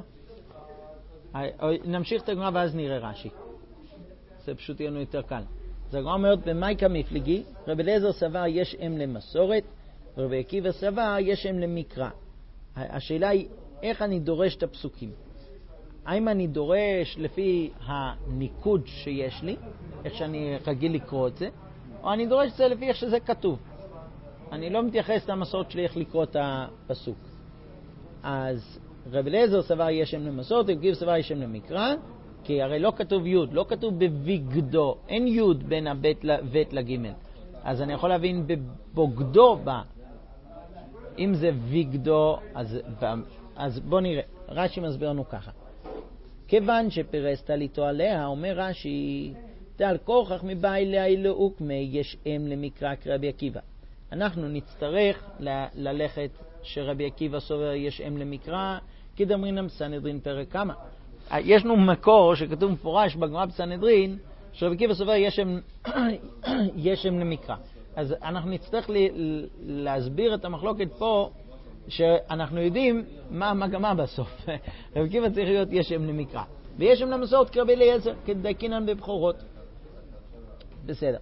נמשיך את הגמרא ואז נראה רש"י, זה פשוט יהיה לנו יותר קל. אז הגמרא אומרת במייקה מפליגי, רבי אליעזר סבר יש אם למסורת, ורבי עקיבא סבר יש אם למקרא. השאלה היא איך אני דורש את הפסוקים. האם אני דורש לפי הניקוד שיש לי, איך שאני רגיל לקרוא את זה, או אני דורש את זה לפי איך שזה כתוב. אני לא מתייחס למסורת שלי איך לקרוא את הפסוק. אז רבי אליעזר סבר יש אם למסורת, רבי עקיבא סבר יש אם למקרא, כי הרי לא כתוב י', לא כתוב בבגדו, אין י' בין הבית לבית לג'. אז אני יכול להבין בבוגדו בה. אם זה בגדו, אז, אז בוא נראה. רש"י מסביר לנו ככה. כיוון שפירס טליתו עליה, אומר רש"י, תל כוכך מבאי לאי לאוקמי, יש אם למקרא כרבי עקיבא. אנחנו נצטרך ל- ללכת שרבי עקיבא סובר יש אם למקרא, כי דאמרינן בסנהדרין פרק כמה. יש לנו מקור שכתוב מפורש בגמרא בסנהדרין, שרבי עקיבא סובר יש אם, יש אם למקרא. אז אנחנו נצטרך ל- להסביר את המחלוקת פה, שאנחנו יודעים מה המגמה בסוף. רבי עקיבא צריך להיות יש אם למקרא. ויש אם למסורת כרבי אליעזר, כדקינן בבחורות. בסדר.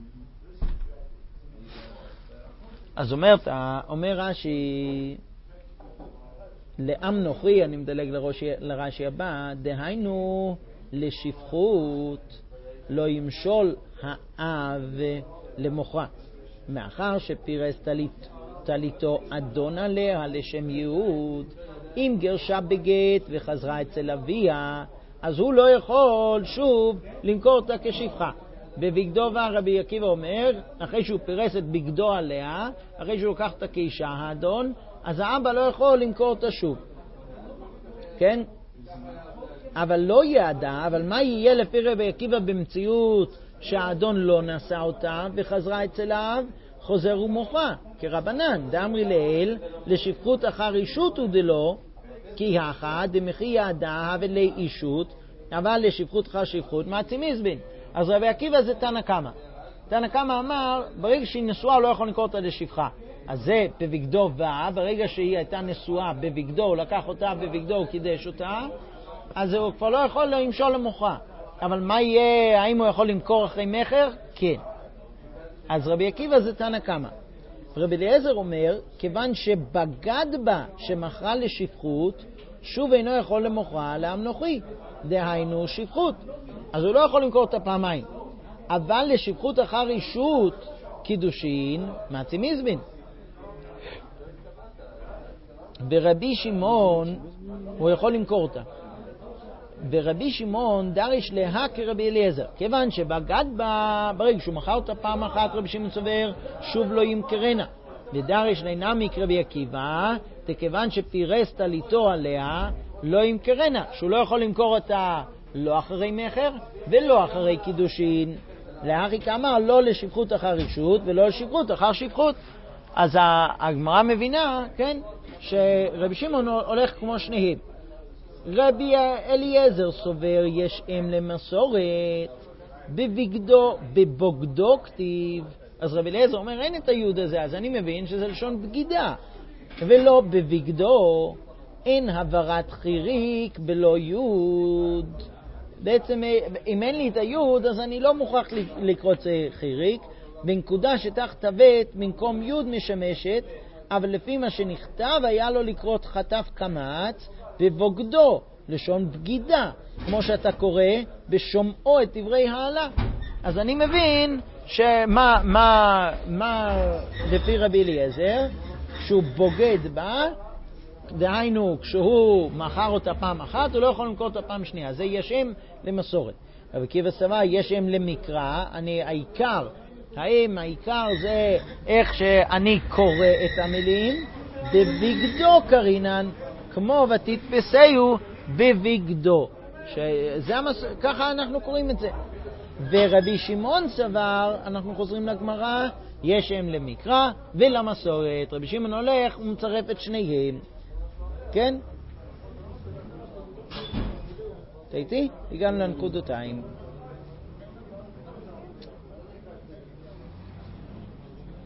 אז אומרת, אומר רש"י, לעם נוכרי, אני מדלג לרש"י הבא, דהיינו לשפחות לא ימשול האב למוכרה, מאחר שפירס טלית, טליתו אדון עליה לשם ייעוד, אם גרשה בגט וחזרה אצל אביה, אז הוא לא יכול שוב למכור אותה כשפחה. בבגדו רבי עקיבא אומר, אחרי שהוא פירס את בגדו עליה, אחרי שהוא לקח אותה כאישה האדון, אז האבא לא יכול למכור אותה שוב. כן? אבל לא יעדה, אבל מה יהיה לפי רבי עקיבא במציאות שהאדון לא נשא אותה וחזרה אצל האב? חוזר ומוכרה, כרבנן, דאמרי לאל, לשפחות אחר אישות ודלא, כי האחד דמחי יעדה ולי אישות, אבל לשפחות אחר שפחות מעצימיז בין. אז רבי עקיבא זה תנא קמא. תנא קמא אמר, ברגע שהיא נשואה הוא לא יכול למכור אותה לשפחה. אז זה בבגדו ואה, ברגע שהיא הייתה נשואה בבגדו, הוא לקח אותה בבגדו, הוא קידש אותה, אז הוא כבר לא יכול למשול למוכרה. אבל מה יהיה, האם הוא יכול למכור אחרי מחר? כן. אז רבי עקיבא זה תנא קמא. רבי אליעזר אומר, כיוון שבגד בה שמכרה לשפחות, שוב אינו יכול למוכרה לעם נוכרי, דהיינו שפחות. אז הוא לא יכול למכור אותה פעמיים. אבל לשפחות אחר אישות קידושין מעצימיז בין. ברבי שמעון הוא יכול למכור אותה. ברבי שמעון דריש לה כרבי אליעזר, כיוון שבגד בה, ברגע שהוא מכר אותה פעם אחת, רבי שמעון סובר שוב לא ימכרנה. ודריש לנמי כרבי עקיבא, כיוון שפירס טליתו עליה לא ימכרנה, שהוא לא יכול למכור אותה לא אחרי מחר ולא אחרי קידושין. להריק אמר לא לשפחות אחר אישות ולא לשפחות אחר שפחות. אז הגמרא מבינה, כן, שרבי שמעון הולך כמו שניהם. רבי אליעזר סובר יש אם למסורת, בבגדו, בבוגדו כתיב. אז רבי אליעזר אומר אין את היוד הזה, אז אני מבין שזה לשון בגידה. ולא בבגדו, אין הברת חיריק בלא יוד. בעצם אם אין לי את היוד, אז אני לא מוכרח לקרוא את זה חיריק. בנקודה שתחת הבית במקום יוד משמשת, אבל לפי מה שנכתב היה לו לקרוא חטף קמץ בבוגדו, לשון בגידה, כמו שאתה קורא בשומעו את דברי העלה. אז אני מבין שמה מה, מה לפי רבי אליעזר, שהוא בוגד בה, דהיינו כשהוא מכר אותה פעם אחת, הוא לא יכול למכור אותה פעם שנייה. זה יש אם למסורת. רבי עקיבא סבר יש אם למקרא, אני העיקר, האם העיקר זה איך שאני קורא את המילים, בבגדו קרינן, כמו ותתפסהו בבגדו. שזה המס... ככה אנחנו קוראים את זה. ורבי שמעון סבר, אנחנו חוזרים לגמרא, יש שם למקרא ולמסורת. רבי שמעון הולך ומצרף את שניהם. כן? אתה איתי? הגענו לנקודותיים.